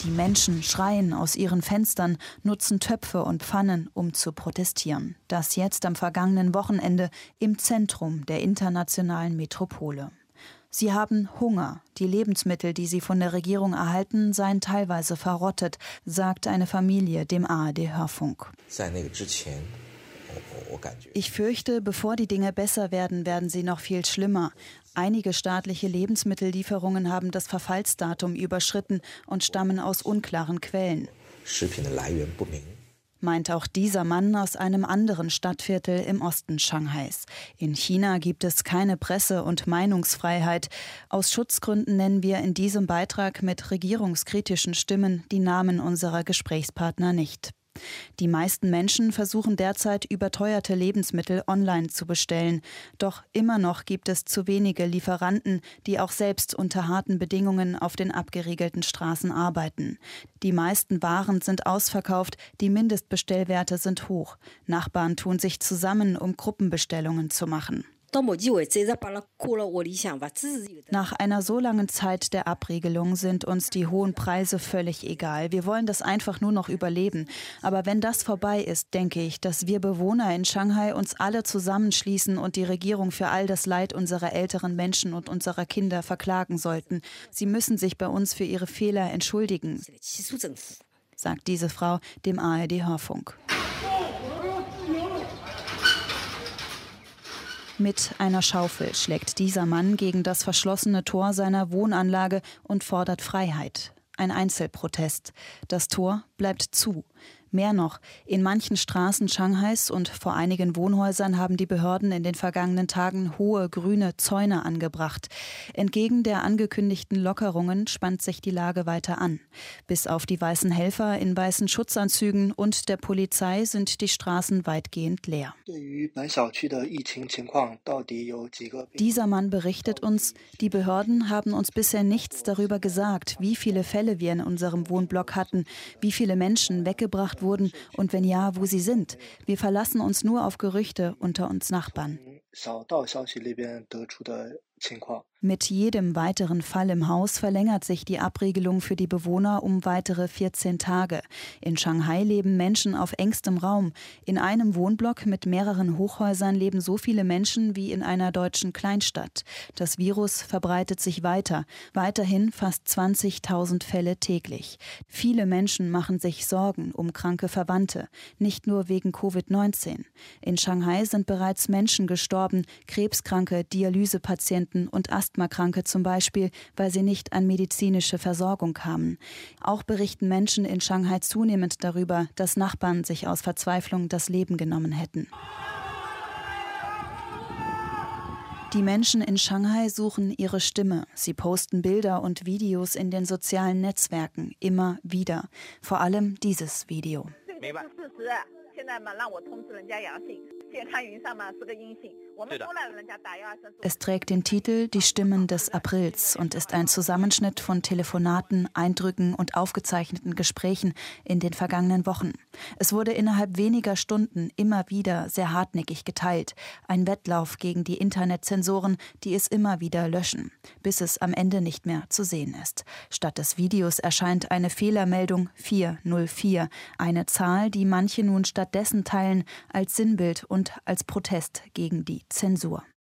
Die Menschen schreien aus ihren Fenstern, nutzen Töpfe und Pfannen, um zu protestieren. Das jetzt am vergangenen Wochenende im Zentrum der internationalen Metropole. Sie haben Hunger. Die Lebensmittel, die sie von der Regierung erhalten, seien teilweise verrottet, sagt eine Familie dem ARD-Hörfunk. Ich fürchte, bevor die Dinge besser werden, werden sie noch viel schlimmer. Einige staatliche Lebensmittellieferungen haben das Verfallsdatum überschritten und stammen aus unklaren Quellen. Meint auch dieser Mann aus einem anderen Stadtviertel im Osten Shanghais. In China gibt es keine Presse- und Meinungsfreiheit. Aus Schutzgründen nennen wir in diesem Beitrag mit regierungskritischen Stimmen die Namen unserer Gesprächspartner nicht. Die meisten Menschen versuchen derzeit, überteuerte Lebensmittel online zu bestellen. Doch immer noch gibt es zu wenige Lieferanten, die auch selbst unter harten Bedingungen auf den abgeriegelten Straßen arbeiten. Die meisten Waren sind ausverkauft, die Mindestbestellwerte sind hoch. Nachbarn tun sich zusammen, um Gruppenbestellungen zu machen. Nach einer so langen Zeit der Abriegelung sind uns die hohen Preise völlig egal. Wir wollen das einfach nur noch überleben. Aber wenn das vorbei ist, denke ich, dass wir Bewohner in Shanghai uns alle zusammenschließen und die Regierung für all das Leid unserer älteren Menschen und unserer Kinder verklagen sollten. Sie müssen sich bei uns für ihre Fehler entschuldigen, sagt diese Frau dem ARD-Hörfunk. Mit einer Schaufel schlägt dieser Mann gegen das verschlossene Tor seiner Wohnanlage und fordert Freiheit. Ein Einzelprotest. Das Tor bleibt zu. Mehr noch, in manchen Straßen Shanghais und vor einigen Wohnhäusern haben die Behörden in den vergangenen Tagen hohe grüne Zäune angebracht. Entgegen der angekündigten Lockerungen spannt sich die Lage weiter an. Bis auf die weißen Helfer in weißen Schutzanzügen und der Polizei sind die Straßen weitgehend leer. Dieser Mann berichtet uns, die Behörden haben uns bisher nichts darüber gesagt, wie viele Fälle wir in unserem Wohnblock hatten, wie viele Menschen weggebracht wurden und wenn ja, wo sie sind. Wir verlassen uns nur auf Gerüchte unter uns Nachbarn. Mit jedem weiteren Fall im Haus verlängert sich die Abriegelung für die Bewohner um weitere 14 Tage. In Shanghai leben Menschen auf engstem Raum. In einem Wohnblock mit mehreren Hochhäusern leben so viele Menschen wie in einer deutschen Kleinstadt. Das Virus verbreitet sich weiter. Weiterhin fast 20.000 Fälle täglich. Viele Menschen machen sich Sorgen um kranke Verwandte, nicht nur wegen Covid-19. In Shanghai sind bereits Menschen gestorben, Krebskranke, Dialysepatienten und Asthmakranke zum Beispiel, weil sie nicht an medizinische Versorgung kamen. Auch berichten Menschen in Shanghai zunehmend darüber, dass Nachbarn sich aus Verzweiflung das Leben genommen hätten. Die Menschen in Shanghai suchen ihre Stimme. Sie posten Bilder und Videos in den sozialen Netzwerken, immer wieder. Vor allem dieses Video. Es trägt den Titel »Die Stimmen des Aprils« und ist ein Zusammenschnitt von Telefonaten, Eindrücken und aufgezeichneten Gesprächen in den vergangenen Wochen. Es wurde innerhalb weniger Stunden immer wieder sehr hartnäckig geteilt. Ein Wettlauf gegen die Internetzensoren, die es immer wieder löschen, bis es am Ende nicht mehr zu sehen ist. Statt des Videos erscheint eine Fehlermeldung 404, eine Zahl, die manche nun stattdessen teilen als Sinnbild und als Protest gegen die Zensur.